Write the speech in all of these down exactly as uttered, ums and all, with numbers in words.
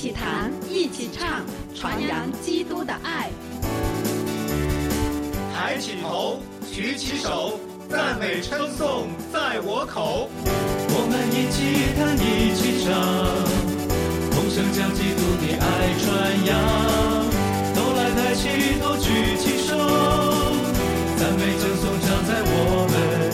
起弹，一起唱，传扬基督的爱。 抬起头，举起手，赞美称颂在我口。 我们一起弹，一起唱，同声将基督的爱传扬。都来抬起头，举起手，赞美称颂常在我们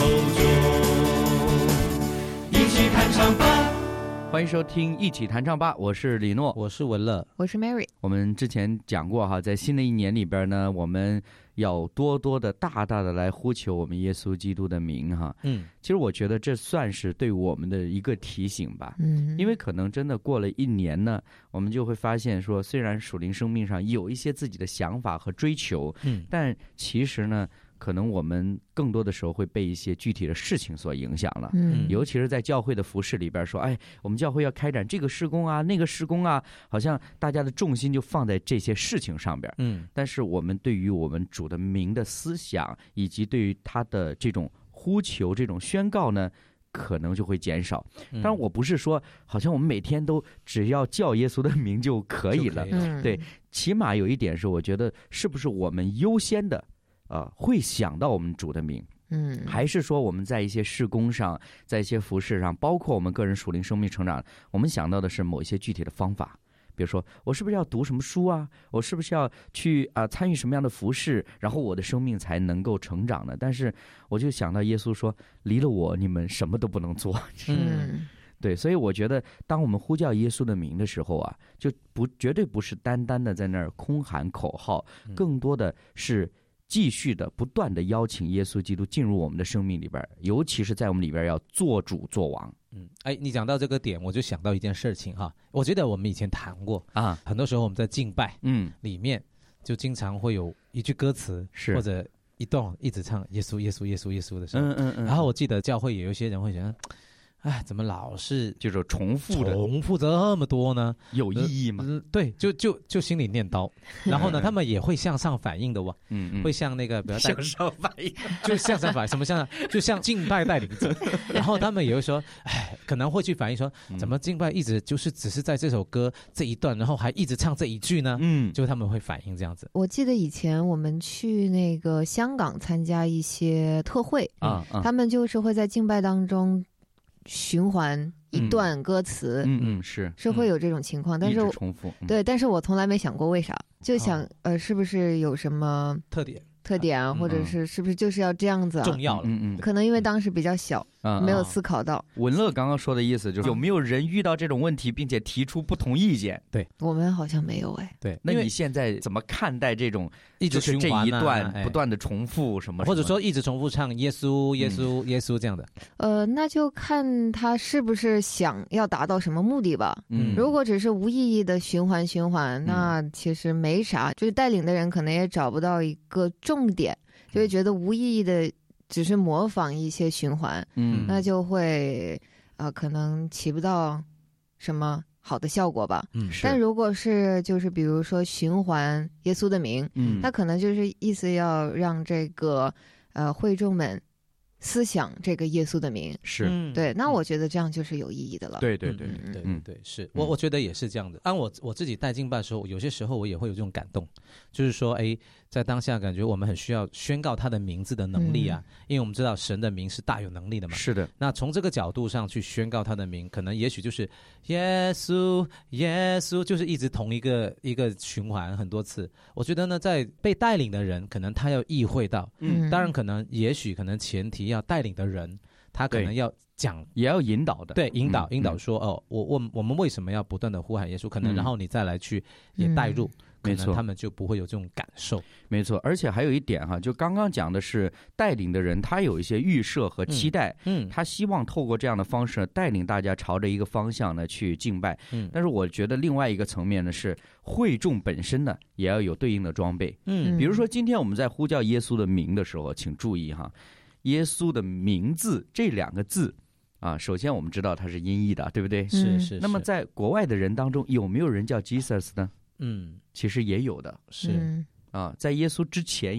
口中。一起弹唱吧！ 欢迎收听一起弹唱吧，我是李诺， 我是文乐， 我是 Mary。 我们之前讲过哈，在新的一年里边呢，我们要多多的大大的来呼求我们耶稣基督的名哈。嗯，其实我觉得这算是对我们的一个提醒吧。嗯，因为可能真的过了一年呢，我们就会发现说，虽然属灵生命上有一些自己的想法和追求，嗯，但其实呢，可能我们更多的时候会被一些具体的事情所影响了，嗯，尤其是在教会的服事里边说，哎，我们教会要开展这个事工啊，那个事工啊，好像大家的重心就放在这些事情上边，嗯，但是我们对于我们主的名的思想，以及对于他的这种呼求、这种宣告呢，可能就会减少。当然，我不是说好像我们每天都只要叫耶稣的名就可以了，嗯，对，起码有一点是，我觉得是不是我们优先的。呃，会想到我们主的名，嗯，还是说我们在一些事工上，在一些服事上，包括我们个人属灵生命成长，我们想到的是某一些具体的方法，比如说我是不是要读什么书啊？我是不是要去啊、呃、参与什么样的服事，然后我的生命才能够成长呢？但是我就想到耶稣说，离了我，你们什么都不能做。嗯。对，所以我觉得，当我们呼叫耶稣的名的时候啊，就不绝对不是单单的在那儿空喊口号，更多的是继续的不断的邀请耶稣基督进入我们的生命里边，尤其是在我们里边要做主做王。 嗯，哎，你讲到这个点，我就想到一件事情哈，我觉得我们以前谈过啊，很多时候我们在敬拜，嗯，里面就经常会有一句歌词，是或者一段一直唱耶稣耶稣耶稣耶稣的时候，嗯嗯嗯，然后我记得教会也有一些人会觉得，哎，怎么老是就是重复的重复这么多呢？ 有意义吗？ 呃、对，就就就心里念叨。然后呢，他们也会向上反应的哇，嗯嗯，会像那个比如向上反应， 就向上反应，什么向上？就像敬拜带领者。然后他们也会说，哎，可能会去反应说，怎么敬拜一直就是只是在这首歌这一段，然后还一直唱这一句呢？嗯，就他们会反应这样子。 我记得以前我们去那个香港参加一些特会啊、嗯，他们就是会在敬拜当中循环一段歌词， 嗯嗯，是是会有这种情况，但是重复、嗯， 对，但是我从来没想过为啥，就想、哦、呃，是不是有什么特点？ 特点啊，或者是是不是就是要这样子啊？ 重要了， 嗯嗯，可能因为当时比较小，嗯、没有思考到。 文乐刚刚说的意思就是有没有人遇到这种问题，并且提出不同意见？ 对， 我们好像没有哎。 对，那你现在怎么看待这种一直循环、啊、 这一段不断的重复什么， 或者说一直重复唱耶稣耶稣、嗯、耶稣这样的？ 呃，那就看他是不是想要达到什么目的吧。嗯，如果只是无意义的循环循环，那其实没啥，就是带领的人可能也找不到一个重点。就会觉得无意义的只是模仿一些循环，嗯，那就会呃可能起不到什么好的效果吧。嗯，但如果是就是比如说循环耶稣的名，嗯，那可能就是意思要让这个呃会众们思想这个耶稣的名， 是对，那我觉得这样就是有意义的了。 对对对对对对对，是我我觉得也是这样的。按我我自己带敬拜的时候，有些时候我也会有这种感动，就是说，哎，在当下感觉我们很需要宣告他的名字的能力啊，嗯、因为我们知道神的名是大有能力的嘛。 是的。 那从这个角度上去宣告他的名，可能也许就是耶稣耶稣，就是一直同一个一个循环很多次。我觉得呢，在被带领的人，可能他要意会到，嗯，当然可能也许可能前提要带领的人，他可能要讲， 也要引导的， 对，引导、嗯、引导说，哦，我我我们为什么要不断的呼喊耶稣？可能然后你再来去也带入。嗯， 没错， 他们就不会有这种感受。 没错，而且还有一点哈，就刚刚讲的是带领的人，他有一些预设和期待，嗯，嗯他希望透过这样的方式带领大家朝着一个方向呢去敬拜。嗯，但是我觉得另外一个层面呢是会众本身呢也要有对应的装备。嗯，比如说今天我们在呼叫耶稣的名的时候，请注意哈，耶稣的名字这两个字。啊，首先我们知道它是音译的，对不对？ 是是。 那么在国外的人当中，有没有人叫 Jesus 呢？嗯，其实也有的， 是、嗯、 啊，在耶稣之前有，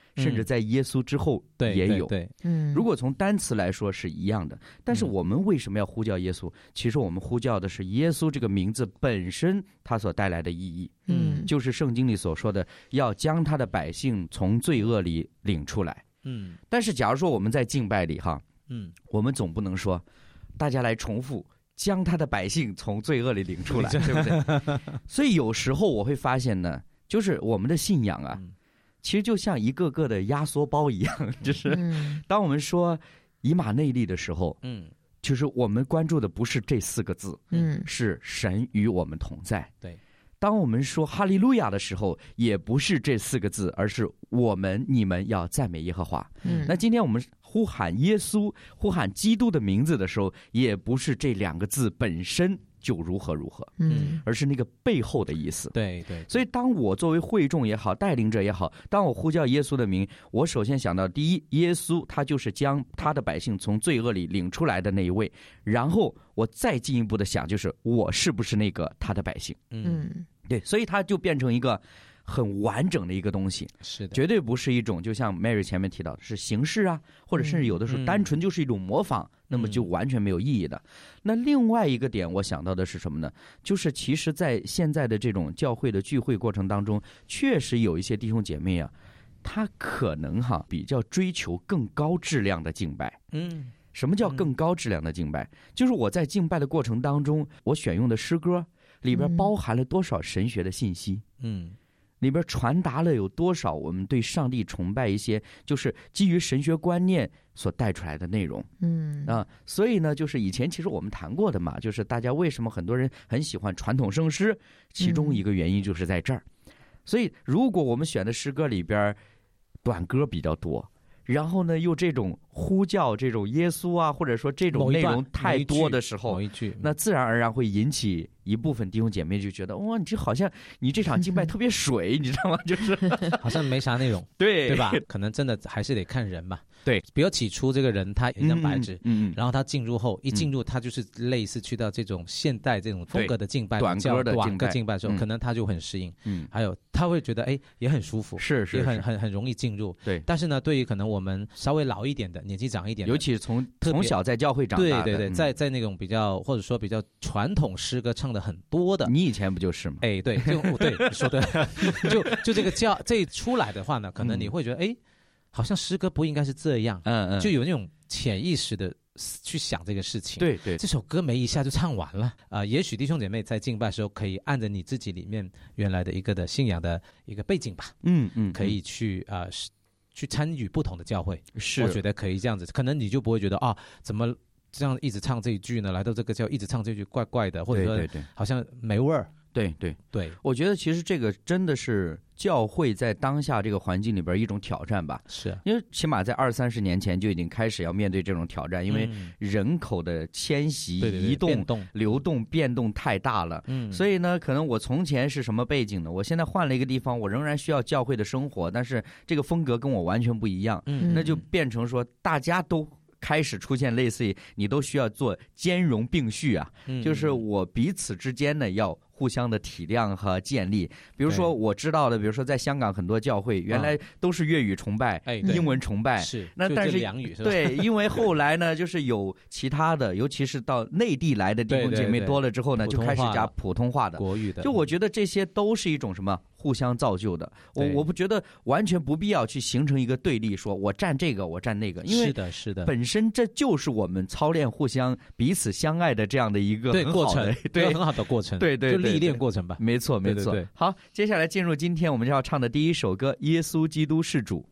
甚至在耶稣之后也有。 对， 嗯， 如果从单词来说是一样的，但是我们为什么要呼叫耶稣？其实我们呼叫的是耶稣这个名字本身它所带来的意义， 嗯， 就是圣经里所说的要将他的百姓从罪恶里领出来。 嗯， 但是假如说我们在敬拜里哈， 嗯， 我们总不能说大家来重复将他的百姓从罪恶里领出来，对不对？所以有时候我会发现呢，就是我们的信仰啊， 嗯， 其实就像一个个的压缩包一样，就是当我们说以马内利的时候， 嗯， 就是我们关注的不是这四个字， 嗯， 是神与我们同在。 对。 当我们说哈利路亚的时候，也不是这四个字，而是我们你们要赞美耶和华。 嗯， 那今天我们呼喊耶稣、呼喊基督的名字的时候，也不是这两个字本身就如何如何， 嗯， 而是那个背后的意思。 对对。 所以当我作为会众也好，带领者也好，当我呼叫耶稣的名，我首先想到第一，耶稣他就是将他的百姓从罪恶里领出来的那一位，然后我再进一步的想，就是我是不是那个他的百姓？ 嗯， 对，所以它就变成一个很完整的一个东西， 是的， 绝对不是一种就像 Mary 前面提到的是形式啊，或者甚至有的时候单纯就是一种模仿， 嗯、 那么就完全没有意义的。那另外一个点我想到的是什么呢？就是其实在现在的这种教会的聚会过程当中，确实有一些弟兄姐妹啊，他可能哈比较追求更高质量的敬拜。 嗯， 什么叫更高质量的敬拜？嗯、就是我在敬拜的过程当中，我选用的诗歌里边包含了多少神学的信息？ 嗯， 里边传达了有多少我们对上帝崇拜一些就是基于神学观念所带出来的内容？ 嗯啊，所以呢，就是以前其实我们谈过的嘛，就是大家为什么很多人很喜欢传统圣诗，其中一个原因就是在这儿。嗯、所以，如果我们选的诗歌里边短歌比较多，然后呢，又这种呼叫这种耶稣啊，或者说这种内容太多的时候，那自然而然会引起一部分弟兄姐妹就觉得，哇，你这好像你这场敬拜特别水，你知道吗？就是好像没啥内容， 对对吧？可能真的还是得看人嘛。 对， 比如起初这个人他一张白纸， 嗯，嗯然后他进入后一进入他就是类似去到这种现代这种风格的敬拜， 短歌的短歌敬拜的时候， 嗯、 可能他就很适应， 嗯， 还有他会觉得哎也很舒服， 是是， 也很很很容易进入， 对。 但是呢，对于可能我们稍微老一点的、年纪长一点的， 尤其是从从小在教会长大的， 对对对， 嗯、 在在那种比较或者说比较传统诗歌唱的很多的， 你以前不就是吗？ 哎，对，就对说对，就就这个教这一出来的话呢，可能你会觉得哎。嗯好像诗歌不应该是这样， 嗯嗯， 就有那种潜意识的去想这个事情。 对对， 这首歌没一下就唱完了啊、呃！也许弟兄姐妹在敬拜的时候，可以按着你自己里面原来的一个的信仰的一个背景吧， 嗯嗯， 可以去啊、呃、去参与不同的教会。 是， 我觉得可以这样子，可能你就不会觉得啊，怎么这样一直唱这一句呢？来到这个教一直唱这句怪怪的，或者说对对对， 好像没味儿。 对对对， 我觉得其实这个真的是教会在当下这个环境里边一种挑战吧。 是， 因为起码在二三十年前就已经开始要面对这种挑战，因为人口的迁徙、 对对对移动、 变动流动、变动太大了。 嗯， 所以呢，可能我从前是什么背景呢？我现在换了一个地方，我仍然需要教会的生活，但是这个风格跟我完全不一样。 嗯， 那就变成说大家都开始出现类似于你都需要做兼容并蓄啊， 嗯、 就是我彼此之间呢要互相的体谅和建立。比如说我知道的，比如说在香港很多教会原来都是粤语崇拜、 啊、 英文崇拜， 是那但是两语是吧？ 对，因为后来呢，就是有其他的，尤其是到内地来的弟兄姐妹多了之后呢， 对对对就开始加普通话的、 国语的。 就我觉得这些都是一种什么？互相造就的，我我不觉得完全不必要去形成一个对立，说我站这个，我站那个，因为是的，是的， 本身这就是我们操练互相彼此相爱的这样的一个对过程， 对很好的过程， 对对， 就历练过程吧， 没错没错。好，接下来进入今天我们要唱的第一首歌《耶稣基督是主》。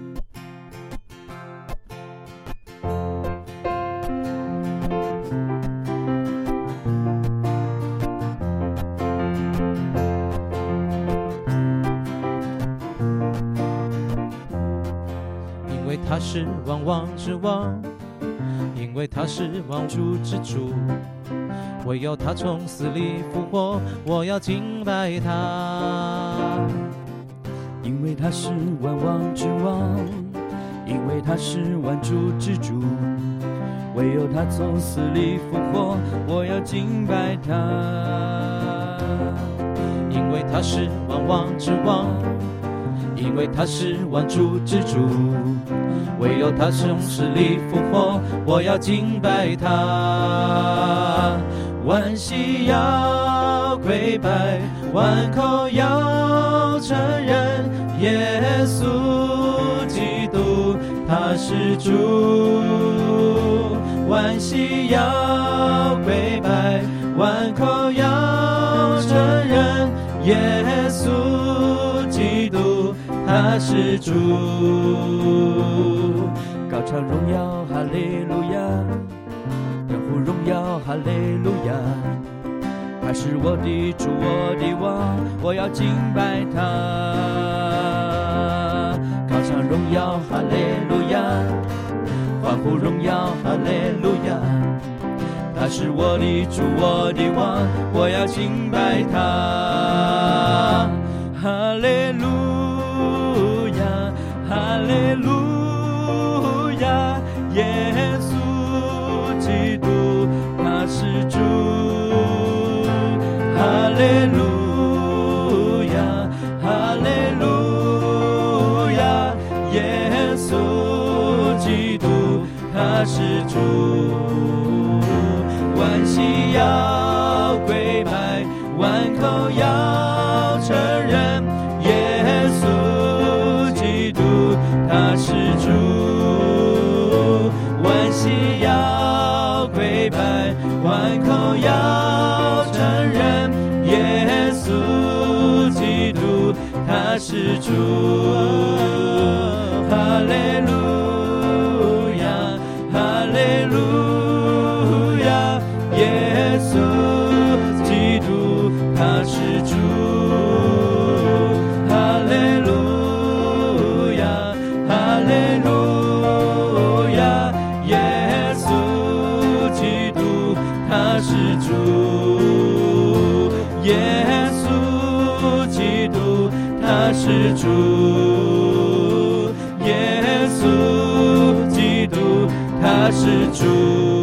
他是万王之王，因为他是万主之主，唯有他从死里复活，我要敬拜他。 因为他是万王之王，因为他是万主之主，唯有他从死里复活，我要敬拜他。 因为他是万王之王， 因为他是万主之主，唯有他从死里复活，我要敬拜他。万膝要跪拜，万口要承认耶稣基督他是主。万膝要跪拜，万口要承认耶稣基督他是主。高唱荣耀哈利路亚，欢呼荣耀哈利路亚，他是我的主我的王，我要敬拜他。高唱荣耀哈利路亚，欢呼荣耀哈利路亚，他是我的主我的王，我要敬拜他。哈利路亚哈利路亚，耶稣基督他是主。哈利路亚哈利路亚，耶稣基督他是主。万膝要跪拜，万口要承认耶稣基督他是主。万膝要跪拜，万口要承认耶稣基督他是主。哈利路亚哈利路亚，耶稣基督他是主。哈利路亚哈利路亚，耶稣基督他是主。耶稣基督他是主，耶稣基督他是主。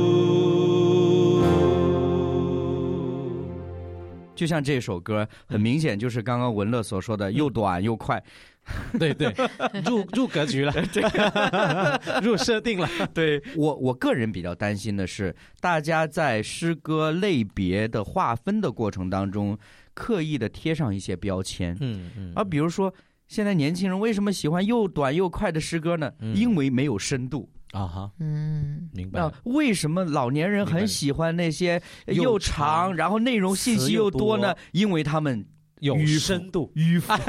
就像这首歌，很明显就是刚刚文乐所说的，又短又快。 对对，入入格局了，入设定了。 对，我我个人比较担心的是，大家在诗歌类别的划分的过程当中，刻意的贴上一些标签。嗯嗯。而比如说，现在年轻人为什么喜欢又短又快的诗歌呢？嗯、因为没有深度。 啊哈， 嗯， 明白。 那为什么老年人很喜欢那些又长，然后内容信息又多呢？因为他们有深度， 迂腐，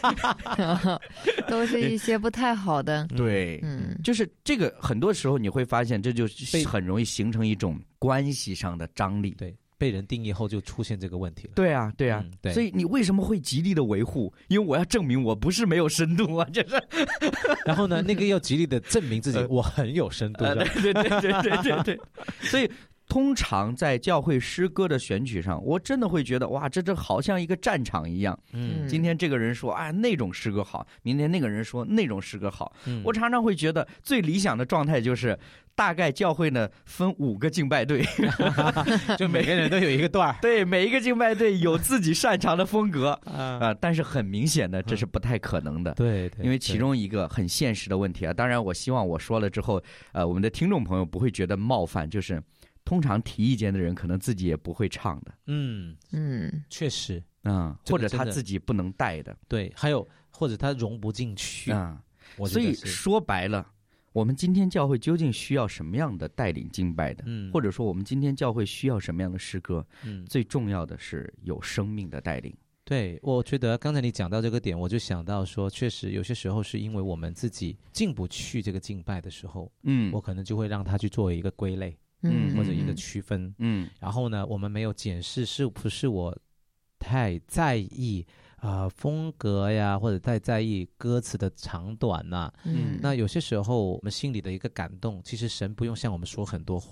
都是一些不太好的。 对，嗯，就是这个，很多时候你会发现，这就很容易形成一种关系上的张力。 对。被人定义后就出现这个问题了。 对啊，对啊，嗯、对。所以你为什么会极力的维护？因为我要证明我不是没有深度啊，就是。 然后呢，那个要极力的证明自己我很有深度。 呃、对对对对对对对。所以通常在教会诗歌的选取上，我真的会觉得哇，这这好像一个战场一样。嗯。今天这个人说啊那种诗歌好，明天那个人说那种诗歌好。嗯。我常常会觉得最理想的状态就是。大概教会呢分五个敬拜队， 就每个人都有一个段儿。 对，每一个敬拜队有自己擅长的风格啊、呃，但是很明显的这是不太可能的。 嗯、对, 对， 因为其中一个很现实的问题啊，当然我希望我说了之后，呃，我们的听众朋友不会觉得冒犯，就是通常提意见的人可能自己也不会唱的。 嗯嗯，确实啊、嗯，或者他自己不能带的。 对，还有或者他融不进去啊、 嗯，所以说白了。我们今天教会究竟需要什么样的带领敬拜的？嗯，或者说我们今天教会需要什么样的诗歌？嗯，最重要的是有生命的带领。 对，我觉得刚才你讲到这个点，我就想到说，确实有些时候是因为我们自己进不去这个敬拜的时候，嗯，我可能就会让他去作为一个归类，嗯，或者一个区分，嗯，然后呢，我们没有检视是不是我太在意。啊、呃，风格呀，或者太在意歌词的长短呐、啊，嗯，那有些时候我们心里的一个感动，其实神不用向我们说很多话，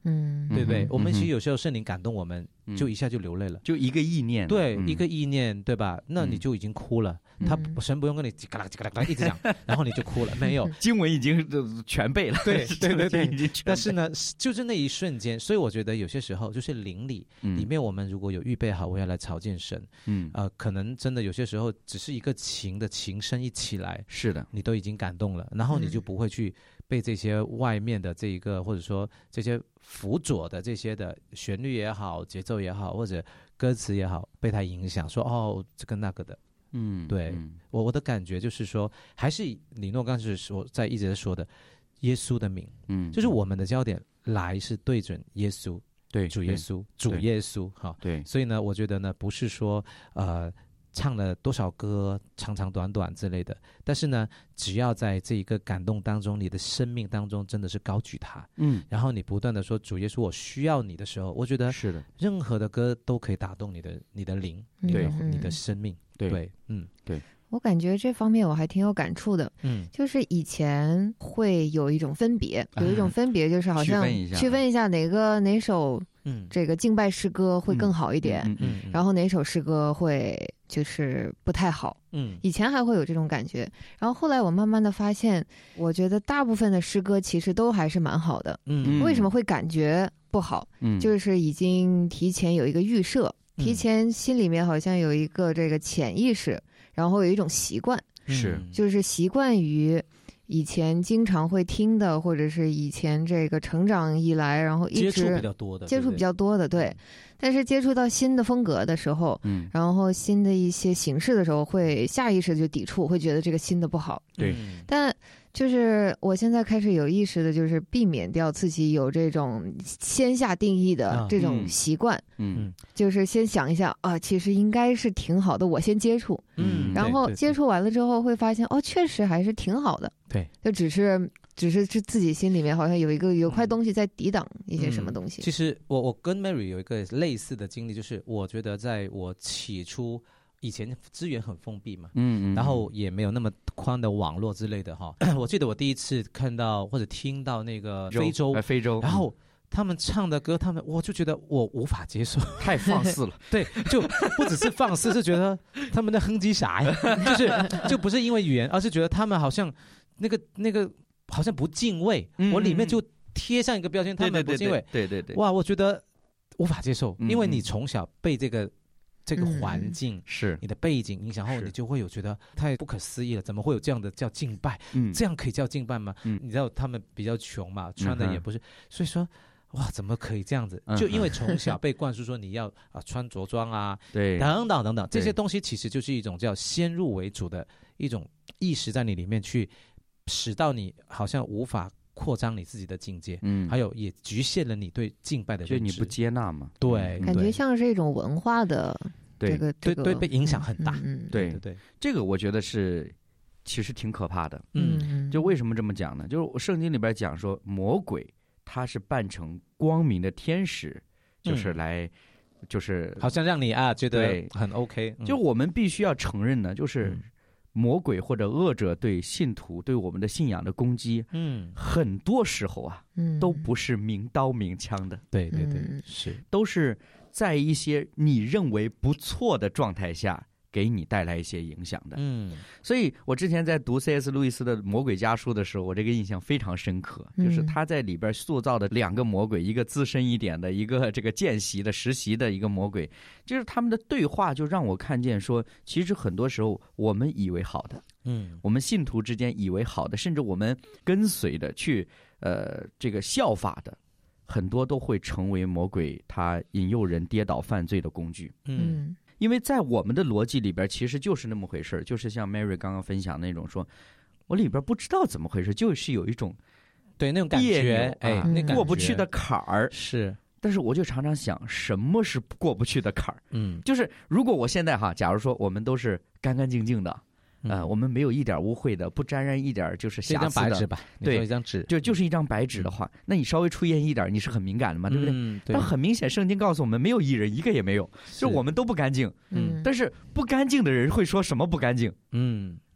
嗯，对不对？我们其实有时候圣灵感动我们，就一下就流泪了， 就一个意念， 对，一个意念，对吧？那你就已经哭了。他神不用跟你叽嘎啦叽嘎啦一直讲，然后你就哭了，没有， 经文已经全背了， 对对对对。但是呢，就是那一瞬间，所以我觉得有些时候就是灵里里面，我们如果有预备好我要来朝见神，嗯，呃，可能真的有些时候只是一个情的情声一起来， 是的， 你都已经感动了，然后你就不会去被这些外面的这一个或者说这些辅佐的这些的旋律也好，节奏也好，或者歌词也好，被它影响，说哦这个那个的。嗯，对，嗯、我我的感觉就是说，还是李诺刚才说在一直在说的，耶稣的名，嗯，就是我们的焦点来是对准耶稣， 对， 主耶稣，主耶稣，哈， 对， 所以呢，我觉得呢，不是说呃唱了多少歌，长长短短之类的，但是呢，只要在这一个感动当中，你的生命当中真的是高举他，嗯，然后你不断的说主耶稣，我需要你的时候，我觉得是的， 任何的歌都可以打动你的你的灵，对，你的生命。对, 对，嗯， 对， 我感觉这方面我还挺有感触的，嗯，就是以前会有一种分别，有一种分别就是好像区分一下哪个哪首，嗯，这个敬拜诗歌会更好一点，嗯嗯，然后哪首诗歌会就是不太好，嗯，以前还会有这种感觉，然后后来我慢慢的发现，我觉得大部分的诗歌其实都还是蛮好的，嗯，为什么会感觉不好？嗯，就是已经提前有一个预设。提前心里面好像有一个这个潜意识，然后有一种习惯， 是就是习惯于以前经常会听的，或者是以前这个成长以来，然后一直接触比较多的， 接触比较多的，对。但是接触到新的风格的时候，嗯，然后新的一些形式的时候，会下意识就抵触，会觉得这个新的不好， 对。 但就是我现在开始有意识的，就是避免掉自己有这种先下定义的这种习惯，嗯，嗯就是先想一下啊，其实应该是挺好的，我先接触，嗯，然后接触完了之后会发现，哦，确实还是挺好的， 对， 就只是只是自己心里面好像有一个有块东西在抵挡一些什么东西。 嗯、其实我我跟 Mary 有一个类似的经历，就是我觉得在我起初。以前资源很封闭嘛，嗯，然后也没有那么宽的网络之类的哈。我记得我第一次看到或者听到那个非洲， 非洲， 然后他们唱的歌，他们我就觉得我无法接受， 太放肆了。 对，就不只是放肆，是觉得他们的哼唧啥呀？就是就不是因为语言，而是觉得他们好像那个那个好像不敬畏。嗯、我里面就贴上一个标签，他们不敬畏。 对对 对, 对, 对， 哇，我觉得无法接受，因为你从小被这个。这个环境、 嗯、是你的背景影响后，你就会有觉得太不可思议了，怎么会有这样的叫敬拜？嗯，这样可以叫敬拜吗？嗯，你知道他们比较穷嘛，穿的也不是，嗯、所以说哇，怎么可以这样子？就因为从小被灌输说你要啊穿着装啊， 对， 等等等等，这些东西其实就是一种叫先入为主的一种意识在你里面去，使到你好像无法。扩张你自己的境界，嗯，还有也局限了你对敬拜的认知， 就你不接纳嘛？ 对， 感觉像是一种文化的这个， 对对对，被影响很大。 嗯， 对对对， 这个我觉得是其实挺可怕的。嗯，就为什么这么讲呢？就是圣经里边讲说，魔鬼他是扮成光明的天使，就是来，就是好像让你啊觉得很 OK。 就我们必须要承认呢，就是。魔鬼或者恶者对信徒对我们的信仰的攻击，嗯，很多时候啊，嗯，都不是明刀明枪的， 对对对，是， 都是在一些你认为不错的状态下给你带来一些影响的，嗯，所以我之前在读 C S 路易斯的《魔鬼家书》的时候，我这个印象非常深刻，就是他在里边塑造的两个魔鬼，一个资深一点的，一个这个见习的实习的一个魔鬼，就是他们的对话就让我看见说，其实很多时候我们以为好的，嗯，我们信徒之间以为好的，甚至我们跟随的去呃这个效法的，很多都会成为魔鬼他引诱人跌倒犯罪的工具，嗯。因为在我们的逻辑里边，其实就是那么回事，就是像 Mary 刚刚分享那种说，我里边不知道怎么回事，就是有一种对那种感觉，哎，那过不去的坎儿是。 但是我就常常想，什么是过不去的坎儿？嗯，就是如果我现在哈，假如说我们都是干干净净的。呃，我们没有一点污秽的，不沾染一点就是瑕疵的， 一张白纸吧， 对， 一张纸， 就就是一张白纸的话，嗯、那你稍微出现一点，你是很敏感的嘛，对不对？ 嗯、对。 但很明显，圣经告诉我们，没有一人，一个也没有，就我们都不干净。嗯。但是不干净的人会说什么不干净？嗯，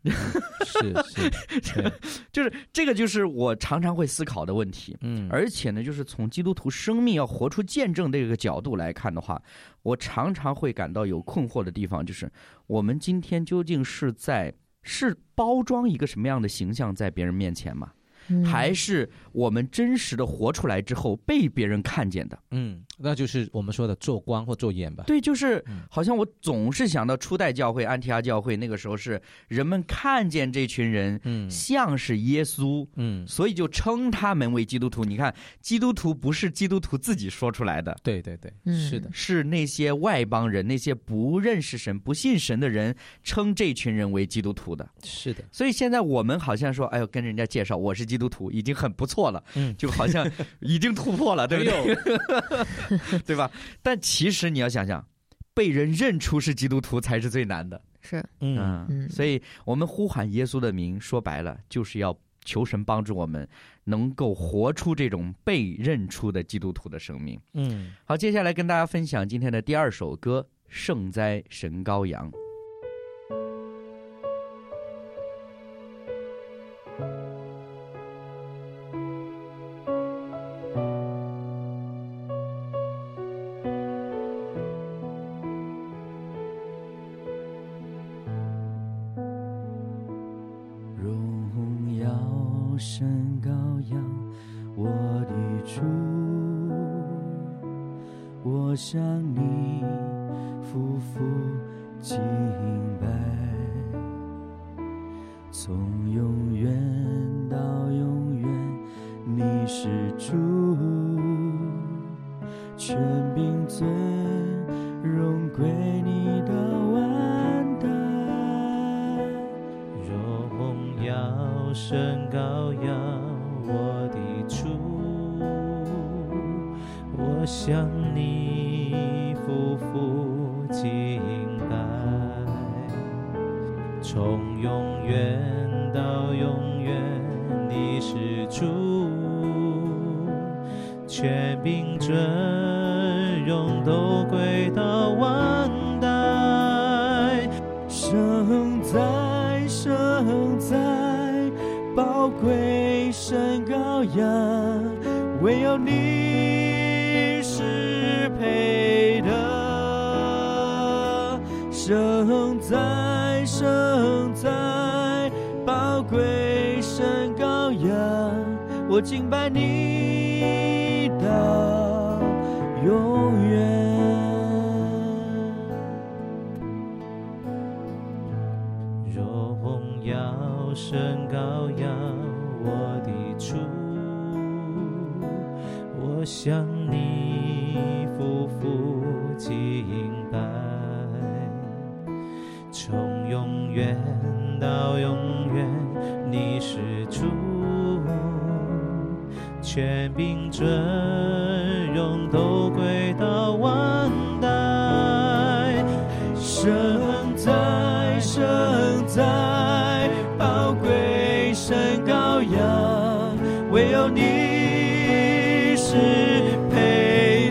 是是， 就是这个就是我常常会思考的问题。嗯，而且呢，就是从基督徒生命要活出见证这个角度来看的话，我常常会感到有困惑的地方，就是我们今天究竟是在是包装一个什么样的形象在别人面前吗？还是我们真实的活出来之后被别人看见的？ 嗯，那就是我们说的做光或做眼吧。 对，就是好像我总是想到初代教会安提阿教会那个时候是人们看见这群人像是耶稣，嗯，所以就称他们为基督徒。你看，基督徒不是基督徒自己说出来的， 对对对，是的， 是那些外邦人，那些不认识神、不信神的人称这群人为基督徒的。 是的， 所以现在我们好像说，哎呦，跟人家介绍我是基督徒。基督徒已经很不错了，嗯，就好像已经突破了，对不对？对吧？但其实你要想想，被人认出是基督徒才是最难的。 是， 嗯嗯，所以我们呼喊耶稣的名，说白了就是要求神帮助我们能够活出这种被认出的基督徒的生命。嗯，好，接下来跟大家分享今天的第二首歌《圣哉神羔羊》。 神羔羊，我的主，我向你夫妇敬拜，从永远到永远，你是主，权柄尊荣归你的万代， 荣耀神羔羊，我的主，我向你夫妇敬拜，从永远到永远，你是主，权柄尊荣都归到万代， 圣哉圣哉，宝贵神羔羊，唯有你是配的。圣哉圣哉，宝贵神羔羊，我敬拜你到永远。 荣耀神羔羊，我的主，我向你夫妇敬拜，从永远到永远，你是主，权柄尊荣都归到万代。 圣哉圣哉，宝贵神羔羊，唯有你是配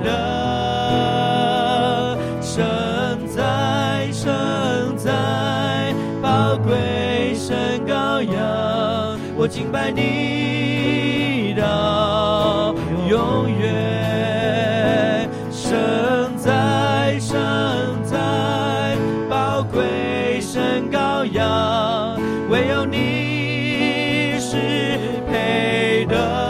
的。圣哉圣哉，宝贵神羔羊，我敬拜你到永远。圣哉圣哉，宝贵神羔羊，唯有你是配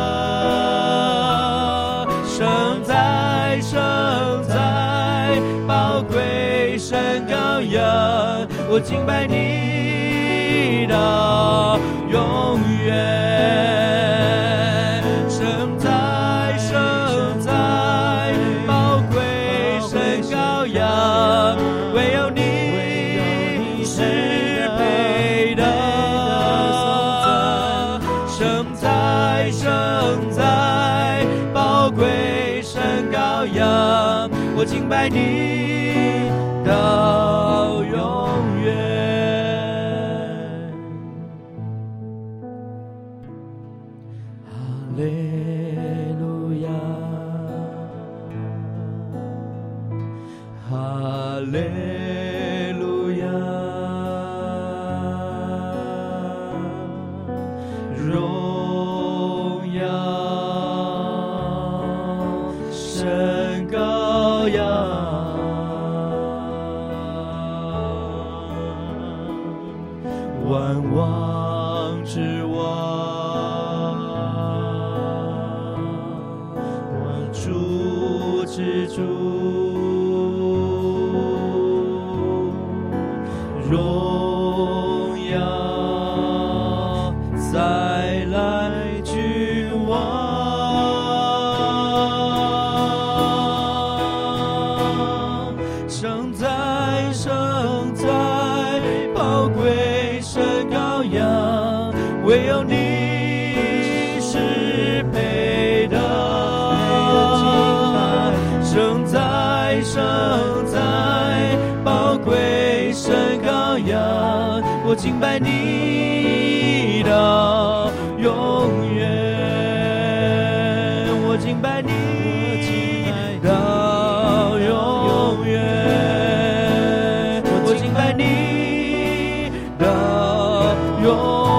的。圣哉圣哉，宝贵神羔羊，我敬拜你到永远。圣哉圣哉，宝贵神羔羊，唯有你是配的。圣哉圣哉，宝贵神羔羊，我敬拜你到永远。哈利路亚，哈利路亚， 望之望，望主之主，荣耀再来君王。唯有你是配的，生在生在宝贵神羔羊，我敬拜你到永远，我敬拜你到永远，我敬拜你到永远。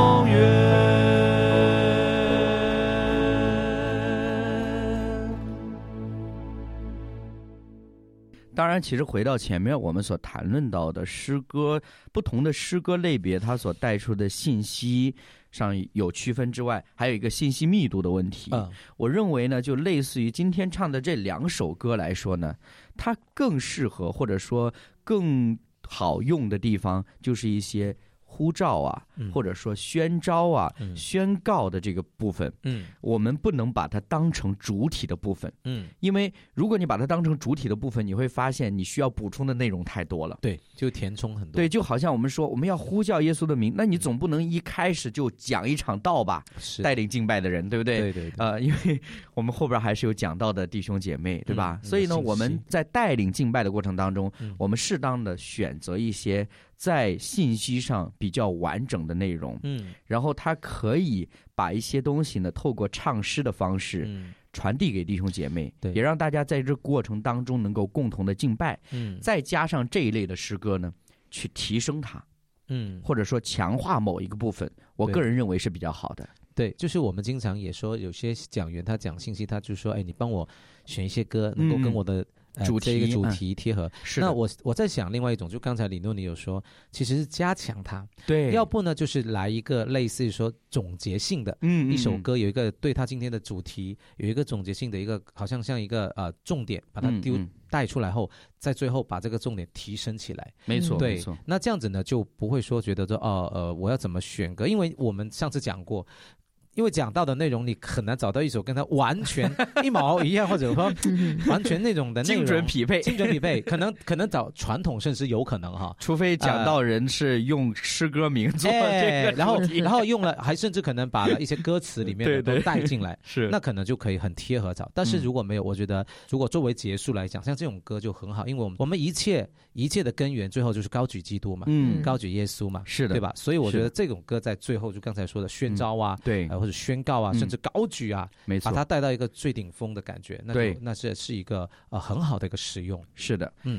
当然，其实回到前面我们所谈论到的诗歌，不同的诗歌类别，它所带出的信息上有区分之外，还有一个信息密度的问题。嗯、我认为呢，就类似于今天唱的这两首歌来说呢，它更适合或者说更好用的地方，就是一些呼召啊，嗯、或者说宣召啊、嗯、宣告的这个部分，嗯，我们不能把它当成主体的部分，嗯，因为如果你把它当成主体的部分，你会发现你需要补充的内容太多了， 对，就填充很多， 对，就好像我们说我们要呼叫耶稣的名，那你总不能一开始就讲一场道吧，是带领敬拜的人，对不对？ 对对对， 呃，因为我们后边还是有讲到的弟兄姐妹，对吧？嗯、所以呢，我们在带领敬拜的过程当中，嗯、我们适当的选择一些在信息上比较完整的内容，嗯，然后他可以把一些东西呢，透过唱诗的方式，嗯，传递给弟兄姐妹，对，也让大家在这过程当中能够共同的敬拜，嗯，再加上这一类的诗歌呢，去提升它，嗯，或者说强化某一个部分，我个人认为是比较好的。 对，就是我们经常也说，有些讲员他讲信息，他就说，哎，你帮我选一些歌，能够跟我的、嗯呃、 主题这个主题贴合。 嗯、是那我我在想另外一种，就刚才李诺你有说，其实是加强它。 对， 要不呢就是来一个类似于说总结性的，嗯，一首歌有一个对他今天的主题有一个总结性的一个，好像像一个呃重点，把它丢。嗯嗯带出来后，在最后把这个重点提升起来， 没错， 对， 没错。 那这样子呢，就不会说觉得说哦呃，我要怎么选歌？因为我们上次讲过，因为讲到的内容，你很难找到一首跟它完全一毛一样，或者说完全那种的内容精准匹配， 精准匹配，可能可能找传统甚至有可能哈， 除非讲到人是用诗歌名做这个、 呃，然后然后用了，还甚至可能把了一些歌词里面的都带进来， 是那可能就可以很贴合找。但是如果没有，我觉得如果作为结束来讲，像这种歌就很好，因为我们我们一切一切的根源最后就是高举基督嘛，嗯，高举耶稣嘛， 是的， 对吧？所以我觉得这种歌在最后就刚才说的宣召啊， 嗯、对、 呃，或者宣告啊。嗯甚至高举啊， 没错， 把它带到一个最顶峰的感觉，那对，那是是一个呃很好的一个使用， 是的，嗯。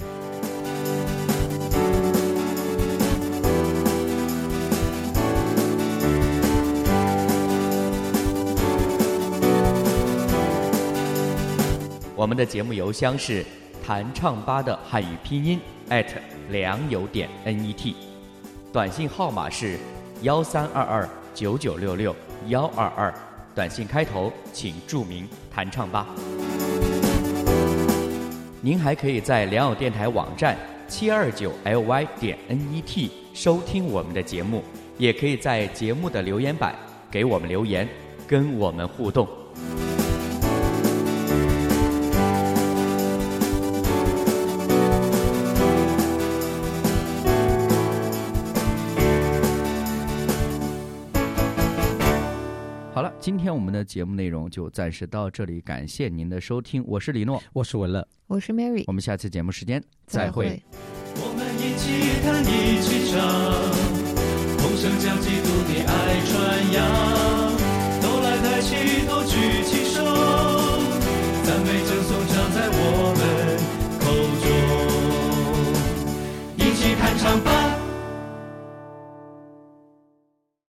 我们的节目邮箱是弹唱吧的汉语拼音 at 良友点 net， 短信号码是幺三二二九九六六幺二二。短信开头请注明弹唱吧。您还可以在良友电台网站七二九 L Y 点 N E T 收听我们的节目，也可以在节目的留言板给我们留言，跟我们互动。好了，今天我们的节目内容就暂时到这里，感谢您的收听，我是李诺， 我是文乐， 我是 Mary， 我们下次节目时间再会。 我们一起弹一起唱，同声将基督的爱传扬，都来抬起头举起手，赞美着